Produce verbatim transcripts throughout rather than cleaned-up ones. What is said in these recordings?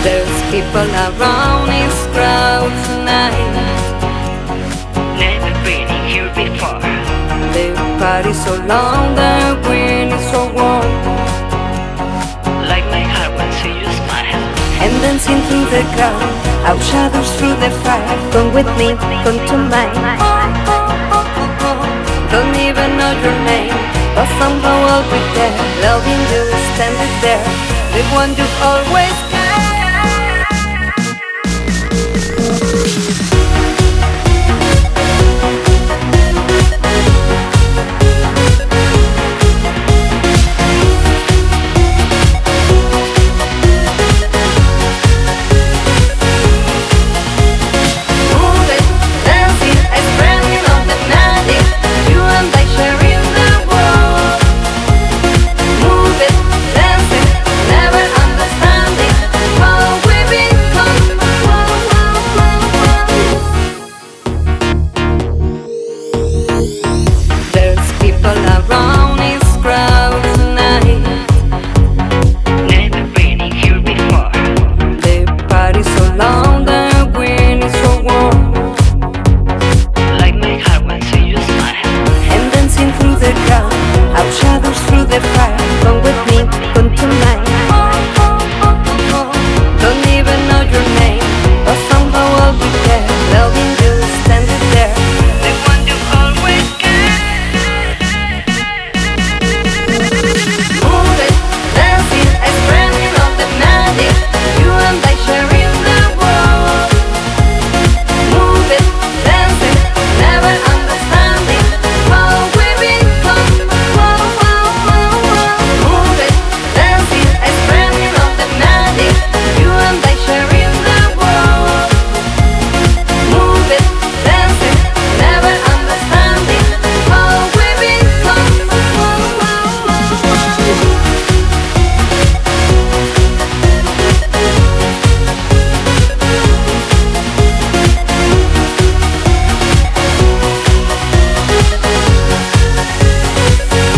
There's people around, it's crowd tonight. Never been here before. The party's so long, the green is so warm. Like my heart when see you smile. And dancing through the crowd, our shadows through the fire. Come with me, come to mine. Don't even know your name, but somehow I'll be there, loving you, standing there, the one you always care. Around is crowd tonight. Never been here before. The party's so long, the wind is so warm. Like my heart when see you smile. And dancing through the crowd, our shadows through the fire. Come with me, come tonight. Don't even know your name, but somehow I'll be there, loving you, standing there, the one you always care.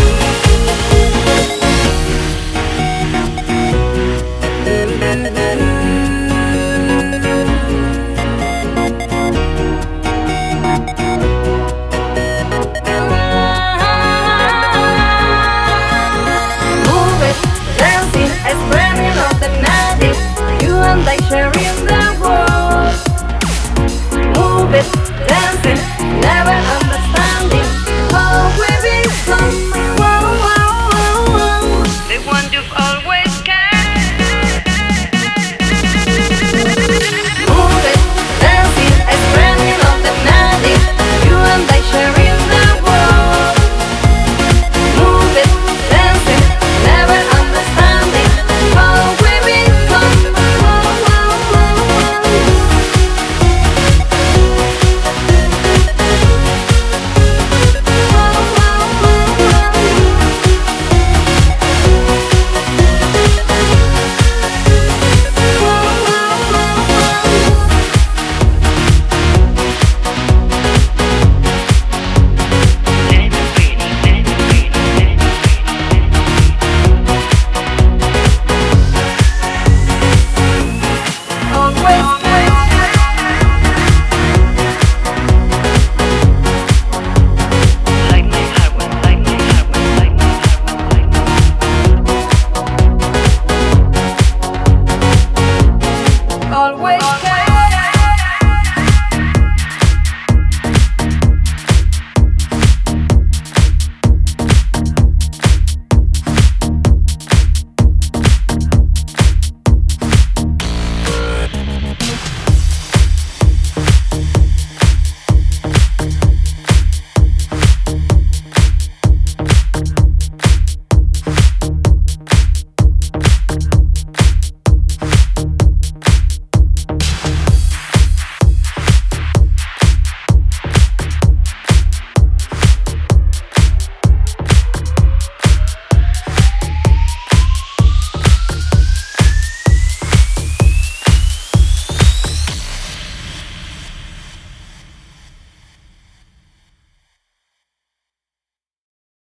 Na na na na